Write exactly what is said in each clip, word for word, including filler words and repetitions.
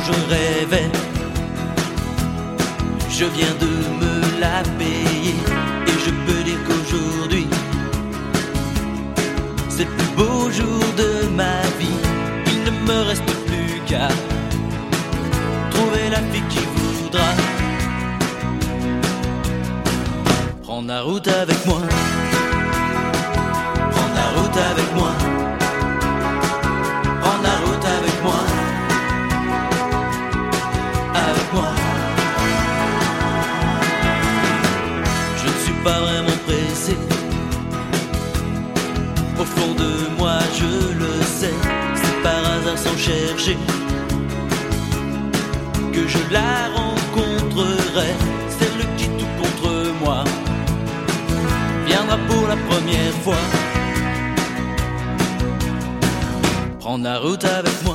je rêvais. Je viens de me la payer et je peux dire qu'aujourd'hui c'est le plus beau jour de ma vie. Il ne me reste plus qu'à trouver la fille qui voudra prendre la route avec moi. Prendre la route avec moi. Prendre la route avec moi. Avec moi. Je ne suis pas vraiment pressé. Au fond de moi je le sais. C'est par hasard sans chercher que je la rencontrerai. Celle qui tout contre moi viendra pour la première fois prendre la route avec moi.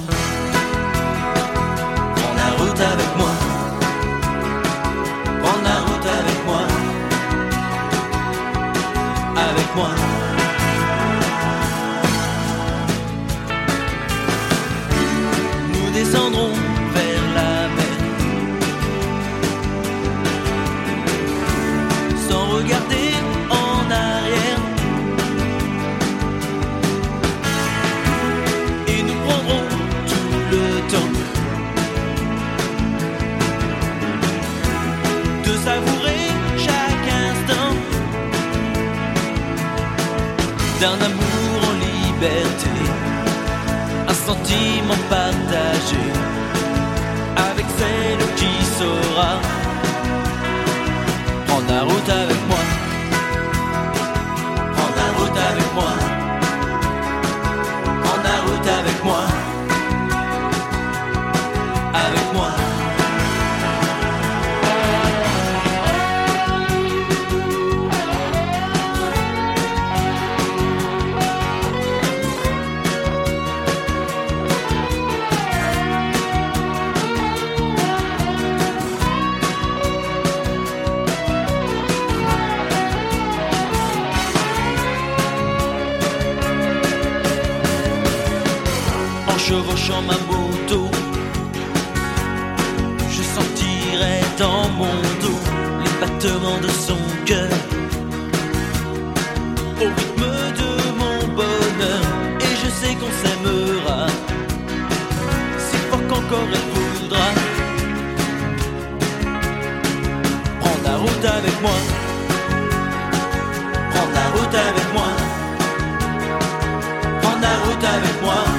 Prendre la route avec moi. Prendre la route avec moi. Avec moi. Nous descendrons vers la mer sans regarder en arrière, et nous prendrons tout le temps de savourer chaque instant d'un amour en liberté, un sentiment partagé avec celle qui saura prendre la route avec moi. Prendre la route avec moi. Prendre la route avec moi. Avec moi. En chevauchant ma moto, je sentirai dans mon dos les battements de son cœur, au rythme de mon bonheur. Et je sais qu'on s'aimera si fort qu'encore elle voudra prendre la route avec moi. Prendre la route avec moi. Prendre la route avec moi.